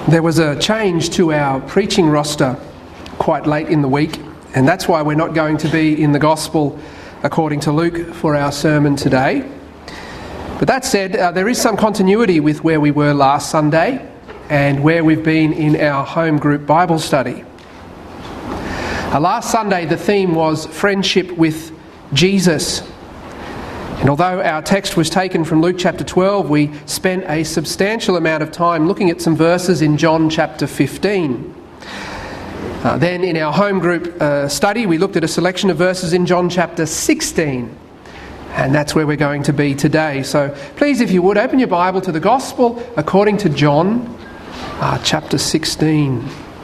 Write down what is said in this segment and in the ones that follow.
There was a change to our preaching roster quite late in the week, and that's why we're not going to be in the Gospel according to Luke for our sermon today. But that said, there is some continuity with where we were last Sunday and where we've been in our home group Bible study. Last Sunday the theme was friendship with Jesus. And although our text was taken from Luke chapter 12, we spent a substantial amount of time looking at some verses in John chapter 15. Then in our home group study, we looked at a selection of verses in John chapter 16. And that's where we're going to be today. So please, if you would, open your Bible to the Gospel according to John chapter 16.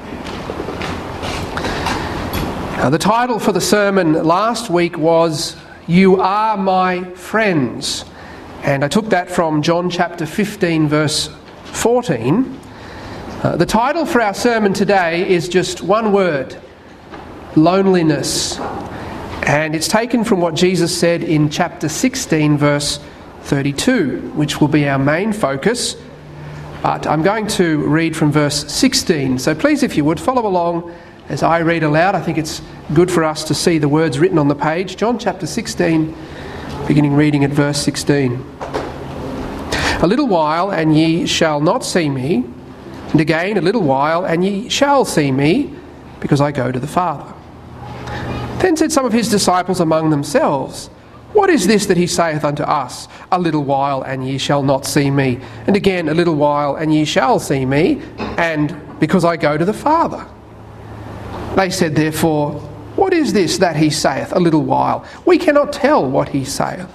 The title for the sermon last week was "You Are My Friends," and I took that from John chapter 15 verse 14. The title for our sermon today is just one word: loneliness, and it's taken from what Jesus said in chapter 16 verse 32, which will be our main focus, but I'm going to read from verse 16. So please, if you would, follow along as I read aloud. I think it's good for us to see the words written on the page. John chapter 16, beginning reading at verse 16. "A little while, and ye shall not see me, and again a little while, and ye shall see me, because I go to the Father." Then said some of his disciples among themselves, "What is this that he saith unto us? A little while, and ye shall not see me, and again a little while, and ye shall see me, and because I go to the Father." They said therefore, "What is this that he saith, a little while? We cannot tell what he saith."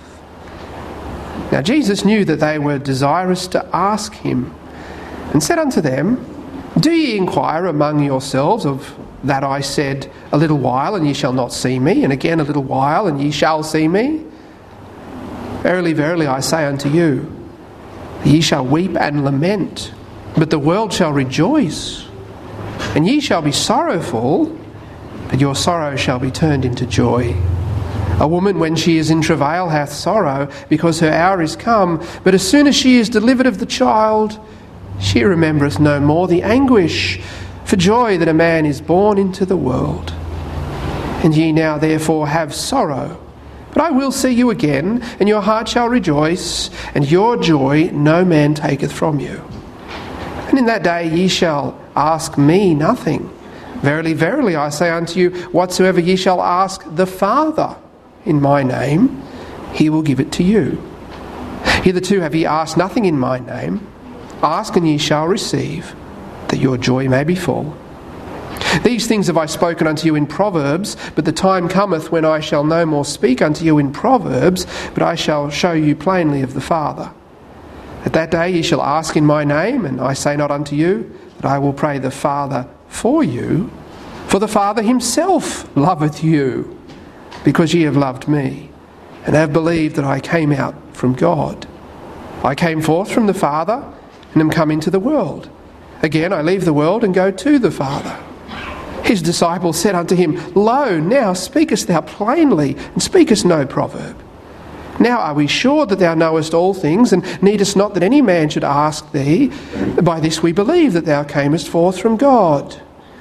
Now Jesus knew that they were desirous to ask him, and said unto them, "Do ye inquire among yourselves of that I said, a little while, and ye shall not see me, and again a little while, and ye shall see me? Verily, verily, I say unto you, ye shall weep and lament, but the world shall rejoice. And ye shall be sorrowful, but your sorrow shall be turned into joy. A woman, when she is in travail, hath sorrow, because her hour is come. But as soon as she is delivered of the child, she remembereth no more the anguish for joy that a man is born into the world. And ye now therefore have sorrow, but I will see you again, and your heart shall rejoice, and your joy no man taketh from you. And in that day ye shall ask me nothing. Verily, verily, I say unto you, whatsoever ye shall ask the Father in my name, he will give it to you. Hitherto have ye asked nothing in my name. Ask, and ye shall receive, that your joy may be full. These things have I spoken unto you in Proverbs, but the time cometh when I shall no more speak unto you in Proverbs, but I shall show you plainly of the Father. At that day ye shall ask in my name, and I say not unto you that I will pray the Father for you, for the Father himself loveth you, because ye have loved me, and have believed that I came out from God. I came forth from the Father, and am come into the world. Again I leave the world, and go to the Father. His disciples said unto him, Lo, now speakest thou plainly, and speakest no proverb. Now are we sure that thou knowest all things, and needest not that any man should ask thee? By this we believe that thou camest forth from God.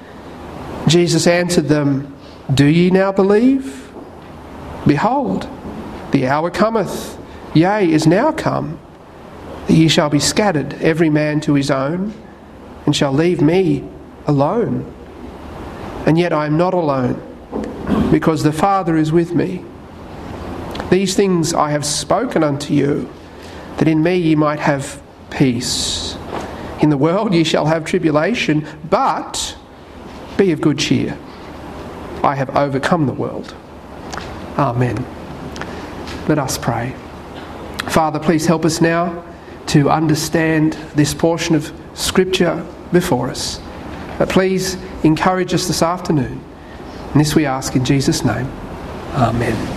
Jesus answered them, Do ye now believe? Behold, the hour cometh, yea, is now come, that ye shall be scattered, every man to his own, and shall leave me alone. And yet I am not alone, because the Father is with me. These things I have spoken unto you, that in me ye might have peace. In the world ye shall have tribulation, but be of good cheer. I have overcome the world. Amen. Let us pray. Father, please help us now to understand this portion of Scripture before us. Please encourage us this afternoon. And this we ask in Jesus' name. Amen.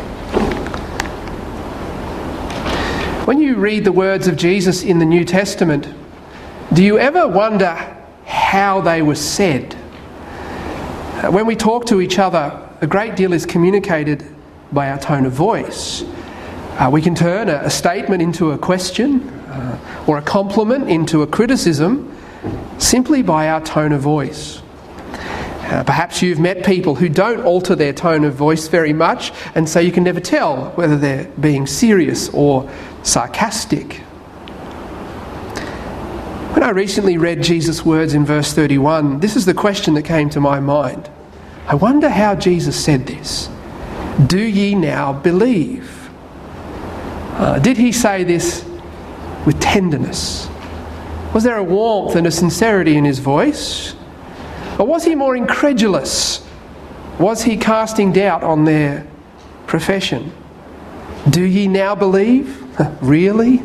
When you read the words of Jesus in the New Testament, do you ever wonder how they were said? When we talk to each other, a great deal is communicated by our tone of voice. We can turn a statement into a question or a compliment into a criticism simply by our tone of voice. Perhaps you've met people who don't alter their tone of voice very much, and so you can never tell whether they're being serious or sarcastic. When I recently read Jesus' words in verse 31, this is the question that came to my mind. I wonder how Jesus said this. Do ye now believe? Did he say this with tenderness? Was there a warmth and a sincerity in his voice? Or was he more incredulous? Was he casting doubt on their profession? Do ye now believe? Really?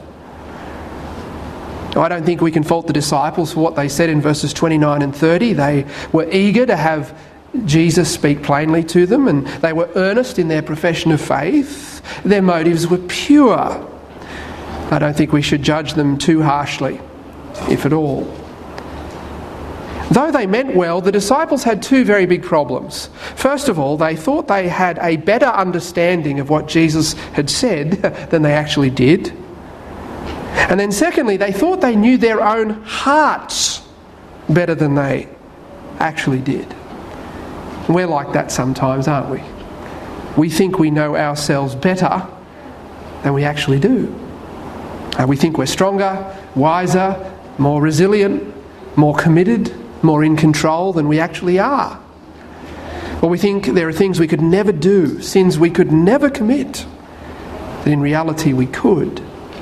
I don't think we can fault the disciples for what they said in verses 29 and 30. They were eager to have Jesus speak plainly to them, and they were earnest in their profession of faith. Their motives were pure. I don't think we should judge them too harshly, if at all. Though they meant well, the disciples had two very big problems. First of all, they thought they had a better understanding of what Jesus had said than they actually did. And then secondly, they thought they knew their own hearts better than they actually did. We're like that sometimes, aren't we? We think we know ourselves better than we actually do. We think we're stronger, wiser, more resilient, more committed, more in control than we actually are. Or we think there are things we could never do, sins we could never commit, that in reality we could.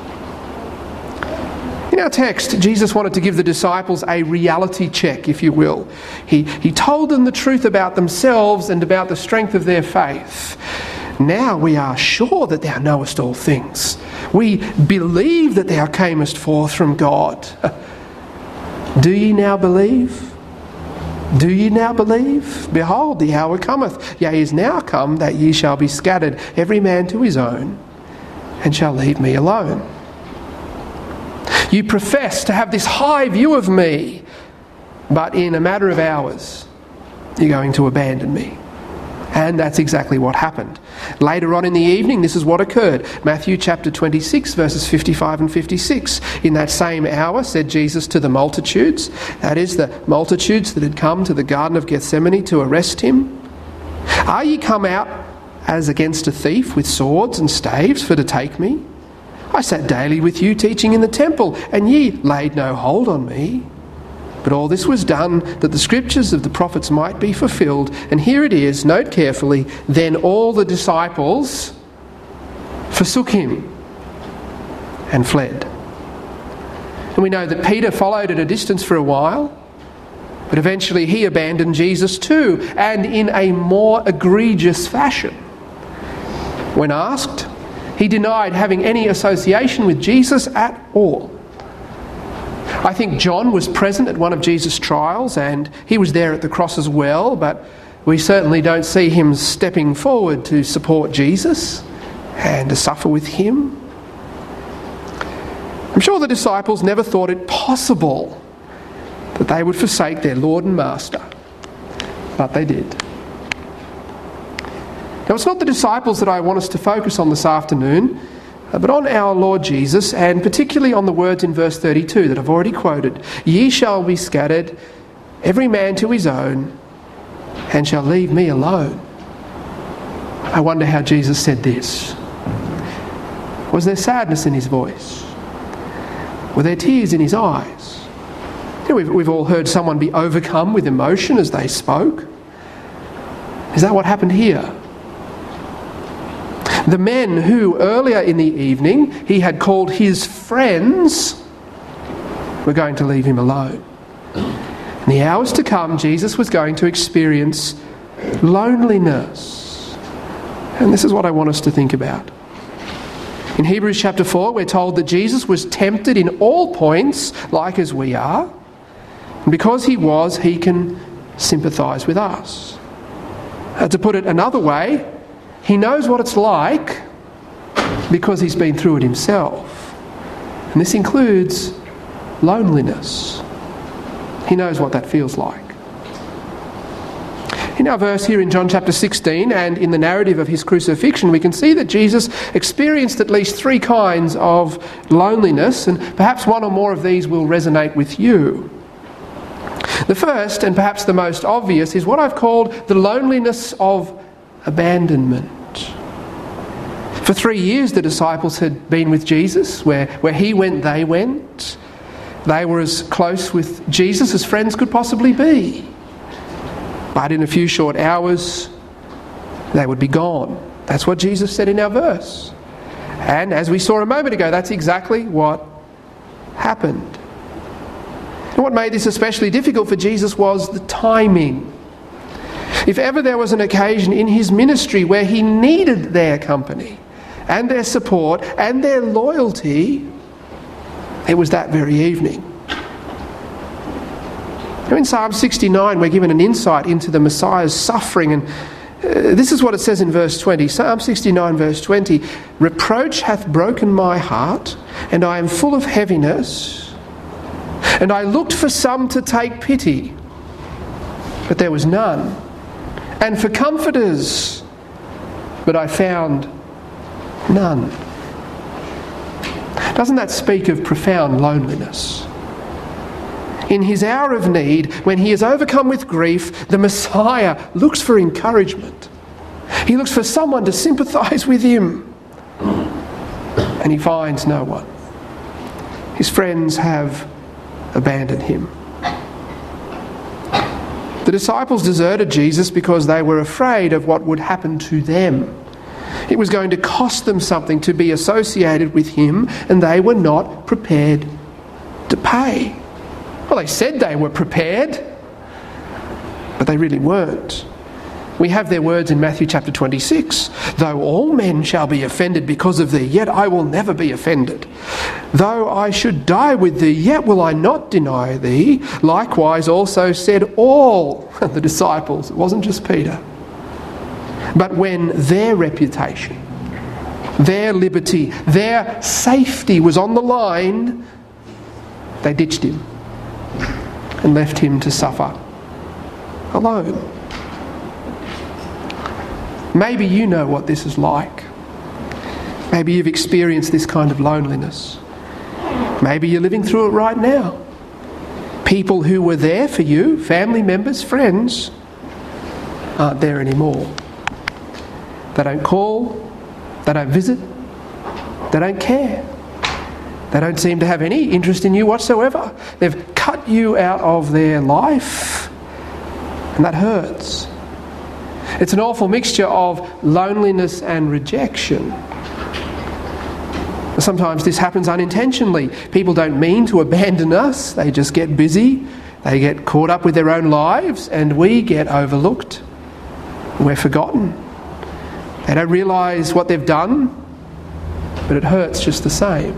In our text, Jesus wanted to give the disciples a reality check, if you will. He told them the truth about themselves and about the strength of their faith. Now we are sure that thou knowest all things. We believe that thou camest forth from God. Do ye now believe? Do ye now believe? Behold, the hour cometh, yea, is now come, that ye shall be scattered, every man to his own, and shall leave me alone. You profess to have this high view of me, but in a matter of hours, you're going to abandon me. And that's exactly what happened. Later on in the evening, this is what occurred. Matthew chapter 26, verses 55 and 56. In that same hour, said Jesus to the multitudes, that is, the multitudes that had come to the Garden of Gethsemane to arrest him, are ye come out as against a thief with swords and staves for to take me? I sat daily with you teaching in the temple, and ye laid no hold on me. But all this was done that the scriptures of the prophets might be fulfilled. And here it is, note carefully, then all the disciples forsook him and fled. And we know that Peter followed at a distance for a while, but eventually he abandoned Jesus too, and in a more egregious fashion. When asked, he denied having any association with Jesus at all. I think John was present at one of Jesus' trials, and he was there at the cross as well, but we certainly don't see him stepping forward to support Jesus and to suffer with him. I'm sure the disciples never thought it possible that they would forsake their Lord and Master, but they did. Now, it's not the disciples that I want us to focus on this afternoon, but on our Lord Jesus, and particularly on the words in verse 32 that I've already quoted. Ye shall be scattered, every man to his own, and shall leave me alone. I wonder how Jesus said this. Was there sadness in his voice? Were there tears in his eyes? You know, we've all heard someone be overcome with emotion as they spoke. Is that what happened here? The men who earlier in the evening he had called his friends were going to leave him alone. In the hours to come, Jesus was going to experience loneliness. And this is what I want us to think about. In Hebrews chapter 4, we're told that Jesus was tempted in all points, like as we are. And because he was, he can sympathise with us. To put it another way, he knows what it's like because he's been through it himself. And this includes loneliness. He knows what that feels like. In our verse here in John chapter 16 and in the narrative of his crucifixion, we can see that Jesus experienced at least 3 kinds of loneliness, and perhaps one or more of these will resonate with you. The first, and perhaps the most obvious, is what I've called the loneliness of abandonment. For 3 years the disciples had been with Jesus. Where he went, they went. They were as close with Jesus as friends could possibly be. But in a few short hours, they would be gone. That's what Jesus said in our verse. And as we saw a moment ago, that's exactly what happened. And what made this especially difficult for Jesus was the timing. If ever there was an occasion in his ministry where he needed their company and their support and their loyalty, it was that very evening. Now in Psalm 69 we're given an insight into the Messiah's suffering, and this is what it says in verse 20. Psalm 69 verse 20, "Reproach hath broken my heart, and I am full of heaviness. And I looked for some to take pity, but there was none. And for comforters, but I found none." Doesn't that speak of profound loneliness? In his hour of need, when he is overcome with grief, the Messiah looks for encouragement. He looks for someone to sympathise with him. And he finds no one. His friends have abandoned him. The disciples deserted Jesus because they were afraid of what would happen to them. It was going to cost them something to be associated with him, and they were not prepared to pay. Well, they said they were prepared, but they really weren't. We have their words in Matthew chapter 26. "Though all men shall be offended because of thee, yet I will never be offended. Though I should die with thee, yet will I not deny thee. Likewise also said all the disciples." It wasn't just Peter. But when their reputation, their liberty, their safety was on the line, they ditched him and left him to suffer alone. Maybe you know what this is like. Maybe you've experienced this kind of loneliness. Maybe you're living through it right now. People who were there for you, family members, friends, aren't there anymore. They don't call, they don't visit, they don't care. They don't seem to have any interest in you whatsoever. They've cut you out of their life, and that hurts. It's an awful mixture of loneliness and rejection. Sometimes this happens unintentionally. People don't mean to abandon us. They just get busy. They get caught up with their own lives, and we get overlooked. We're forgotten. They don't realise what they've done, but it hurts just the same.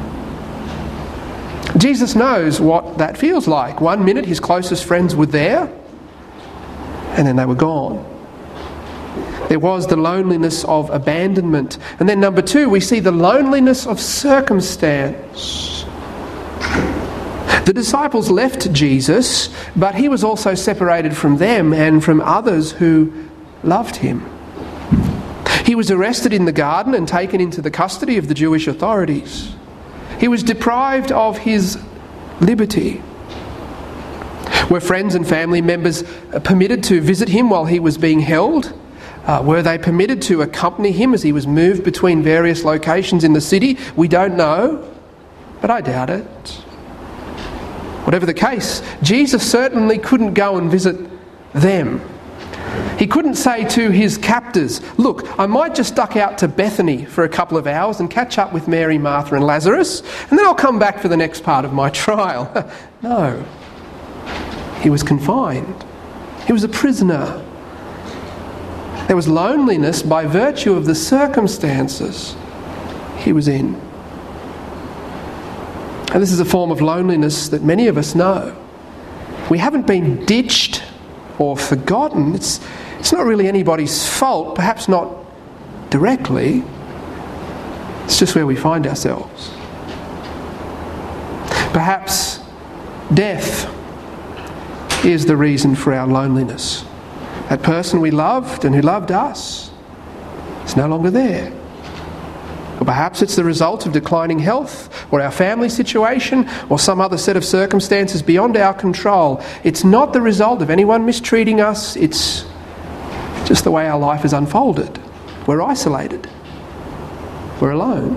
Jesus knows what that feels like. 1 minute his closest friends were there, and then they were gone. There was the loneliness of abandonment. And then number 2, we see the loneliness of circumstance. The disciples left Jesus, but he was also separated from them and from others who loved him. He was arrested in the garden and taken into the custody of the Jewish authorities. He was deprived of his liberty. Were friends and family members permitted to visit him while he was being held? Were they permitted to accompany him as he was moved between various locations in the city? We don't know, but I doubt it. Whatever the case, Jesus certainly couldn't go and visit them. He couldn't say to his captors, "Look, I might just duck out to Bethany for a couple of hours and catch up with Mary, Martha and Lazarus, and then I'll come back for the next part of my trial." No. He was confined. He was a prisoner. There was loneliness by virtue of the circumstances he was in. And this is a form of loneliness that many of us know. We haven't been ditched or forgotten. It's not really anybody's fault, perhaps not directly. It's just where we find ourselves. Perhaps death is the reason for our loneliness. That person we loved and who loved us is no longer there. Or perhaps it's the result of declining health, or our family situation, or some other set of circumstances beyond our control. It's not the result of anyone mistreating us, it's just the way our life has unfolded. We're isolated. We're alone.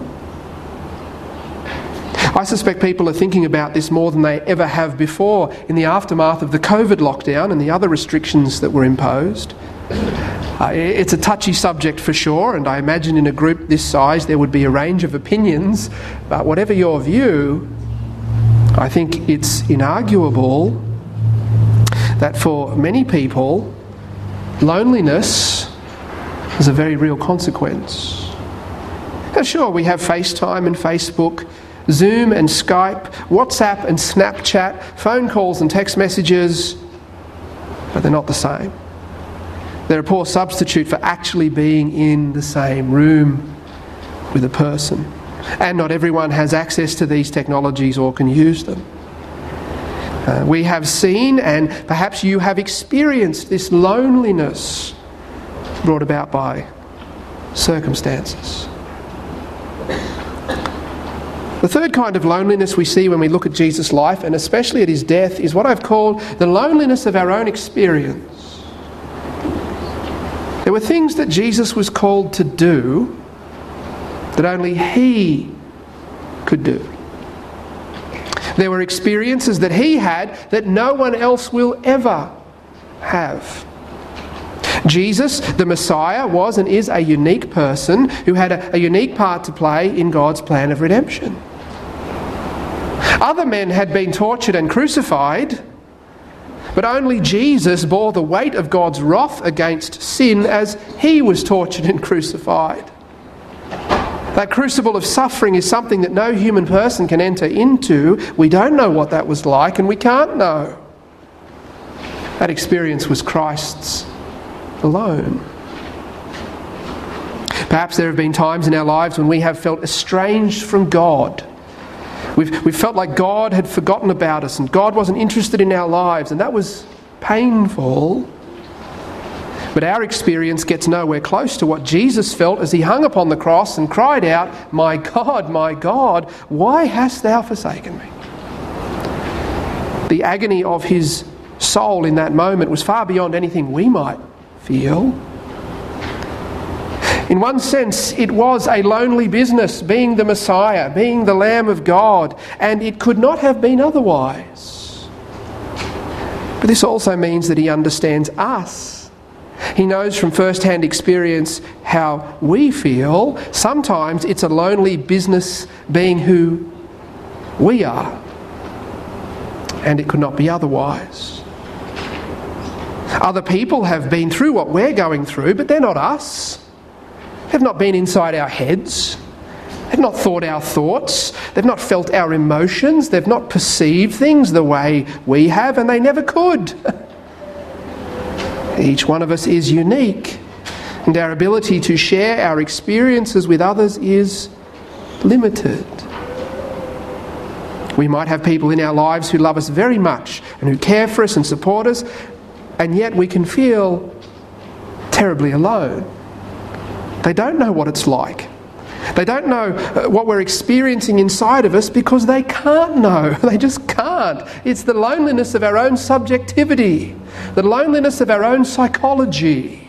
I suspect people are thinking about this more than they ever have before in the aftermath of the COVID lockdown and the other restrictions that were imposed. It's a touchy subject for sure, and I imagine in a group this size there would be a range of opinions, but whatever your view, I think it's inarguable that for many people, loneliness is a very real consequence. Now sure, we have FaceTime and Facebook, Zoom and Skype, WhatsApp and Snapchat, phone calls and text messages, but they're not the same. They're a poor substitute for actually being in the same room with a person. And not everyone has access to these technologies or can use them. We have seen, and perhaps you have experienced, this loneliness brought about by circumstances. The third kind of loneliness we see when we look at Jesus' life, and especially at his death, is what I've called the loneliness of our own experience. There were things that Jesus was called to do that only he could do. There were experiences that he had that no one else will ever have. Jesus, the Messiah, was and is a unique person who had a unique part to play in God's plan of redemption. Other men had been tortured and crucified, but only Jesus bore the weight of God's wrath against sin as he was tortured and crucified. That crucible of suffering is something that no human person can enter into. We don't know what that was like, and we can't know. That experience was Christ's alone. Perhaps there have been times in our lives when we have felt estranged from God. We've felt like God had forgotten about us and God wasn't interested in our lives, and that was painful. But our experience gets nowhere close to what Jesus felt as he hung upon the cross and cried out, my God, why hast thou forsaken me?" The agony of his soul in that moment was far beyond anything we might feel. In one sense, it was a lonely business, being the Messiah, being the Lamb of God, and it could not have been otherwise. But this also means that he understands us. He knows from first-hand experience how we feel. Sometimes it's a lonely business being who we are, and it could not be otherwise. Other people have been through what we're going through, but they're not us. They've not been inside our heads. They've not thought our thoughts. They've not felt our emotions. They've not perceived things the way we have, and they never could. Each one of us is unique, and our ability to share our experiences with others is limited. We might have people in our lives who love us very much and who care for us and support us, and yet we can feel terribly alone. They don't know what it's like. They don't know what we're experiencing inside of us because they can't know. They just can't. It's the loneliness of our own subjectivity, the loneliness of our own psychology.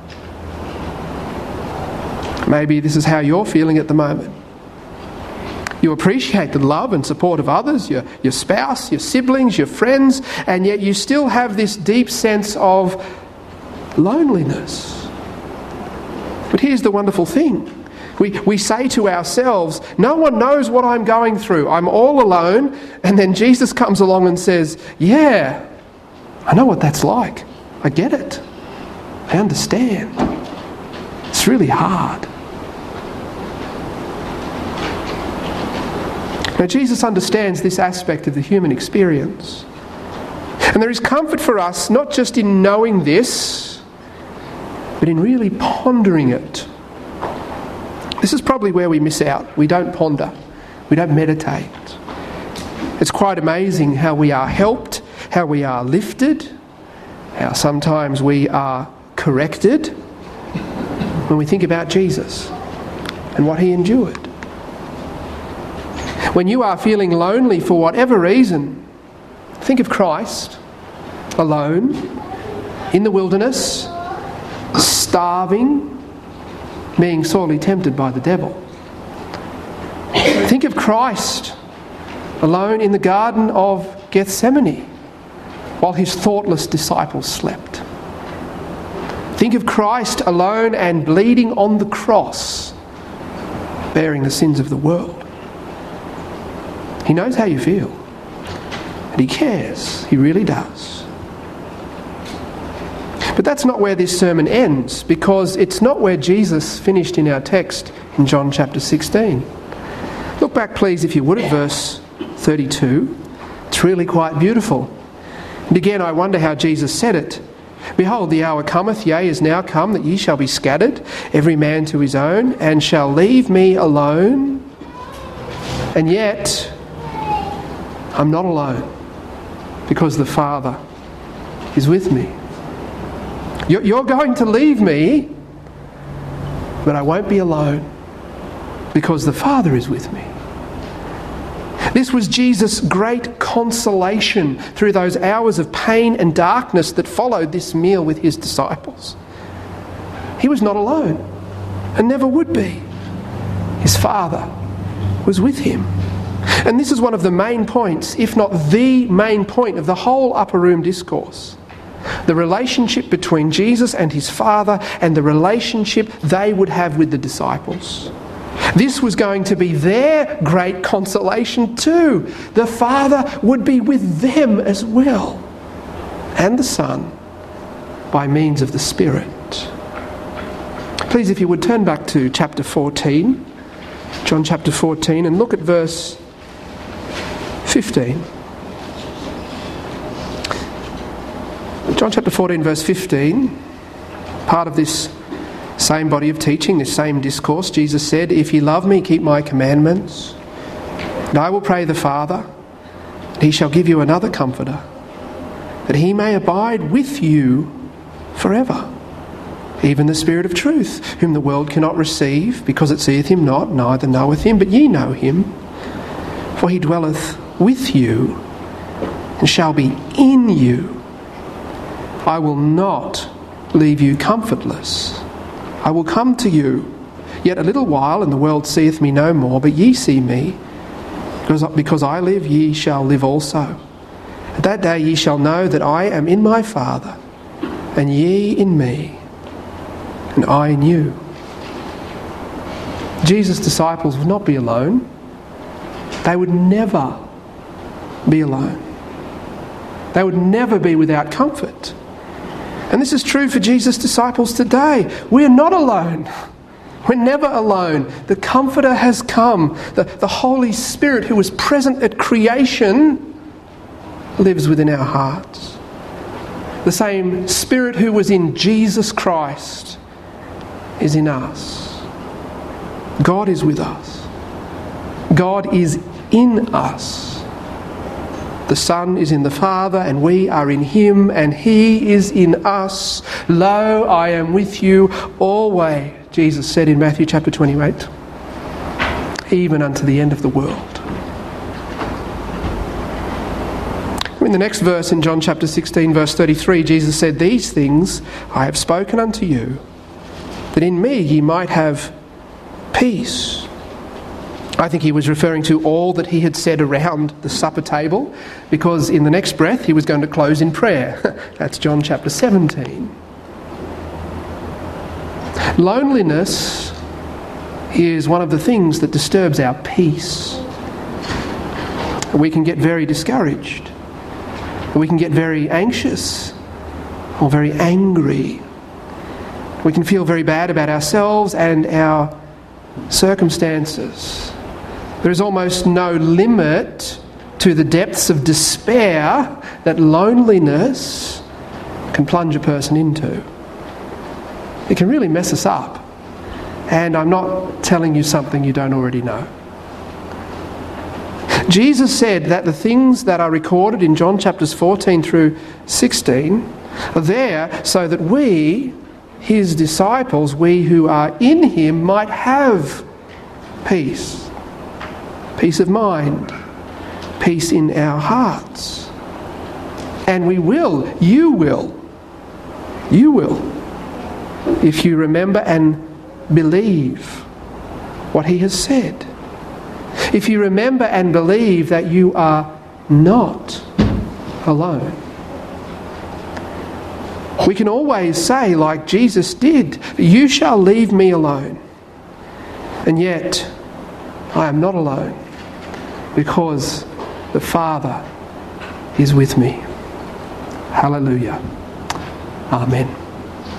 Maybe this is how you're feeling at the moment. You appreciate the love and support of others, your spouse, your siblings, your friends, and yet you still have this deep sense of loneliness. But here's the wonderful thing. We say to ourselves, no one knows what I'm going through. I'm all alone. And then Jesus comes along and says, yeah, I know what that's like. I get it. I understand. It's really hard. Now, Jesus understands this aspect of the human experience. And there is comfort for us, not just in knowing this, but in really pondering it. This is probably where we miss out. We don't ponder. We don't meditate. It's quite amazing how we are helped, how we are lifted, how sometimes we are corrected when we think about Jesus and what he endured. When you are feeling lonely for whatever reason, think of Christ alone in the wilderness, starving, being sorely tempted by the devil. Think of Christ alone in the Garden of Gethsemane while his thoughtless disciples slept. Think of Christ alone and bleeding on the cross, bearing the sins of the world. He knows how you feel, and he cares. He really does. But that's not where this sermon ends, because it's not where Jesus finished in our text in John chapter 16. Look back, please, if you would, at verse 32. It's really quite beautiful. And again, I wonder how Jesus said it. Behold, the hour cometh, yea, is now come, that ye shall be scattered, every man to his own, and shall leave me alone. And yet, I'm not alone, because the Father is with me. You're going to leave me, but I won't be alone, because the Father is with me. This was Jesus' great consolation through those hours of pain and darkness that followed this meal with his disciples. He was not alone, and never would be. His Father was with him. And this is one of the main points, if not the main point, of the whole Upper Room Discourse. The relationship between Jesus and his Father, and the relationship they would have with the disciples. This was going to be their great consolation too. The Father would be with them as well, and the Son by means of the Spirit. Please, if you would, turn back to chapter 14, John chapter 14, and look at verse 15. John chapter 14, verse 15, part of this same body of teaching, this same discourse. Jesus said, "If ye love me, keep my commandments. And I will pray the Father, and he shall give you another comforter, that he may abide with you forever. Even the Spirit of truth, whom the world cannot receive, because it seeth him not, neither knoweth him, but ye know him. For he dwelleth with you, and shall be in you. I will not leave you comfortless. I will come to you. Yet a little while, and the world seeth me no more, but ye see me. Because I live, ye shall live also. At that day ye shall know that I am in my Father, and ye in me, and I in you." Jesus' disciples would not be alone. They would never be alone. They would never be without comfort. And this is true for Jesus' disciples today. We are not alone. We're never alone. The Comforter has come. The Holy Spirit, who was present at creation, lives within our hearts. The same Spirit who was in Jesus Christ is in us. God is with us. God is in us. The Son is in the Father, and we are in him, and he is in us. "Lo, I am with you always," Jesus said in Matthew chapter 28, "even unto the end of the world." In the next verse in John chapter 16, verse 33, Jesus said, "These things I have spoken unto you, that in me ye might have peace." I think he was referring to all that he had said around the supper table, because in the next breath he was going to close in prayer. That's John chapter 17. Loneliness is one of the things that disturbs our peace. We can get very discouraged. We can get very anxious or very angry. We can feel very bad about ourselves and our circumstances. There is almost no limit to the depths of despair that loneliness can plunge a person into. It can really mess us up. And I'm not telling you something you don't already know. Jesus said that the things that are recorded in John chapters 14 through 16 there so that we, his disciples, we who are in him, might have peace. Peace of mind. Peace in our hearts. And we will, you will, if you remember and believe what he has said. If you remember and believe that you are not alone. We can always say, like Jesus did, "You shall leave me alone." And yet, I am not alone, because the Father is with me. Hallelujah. Amen.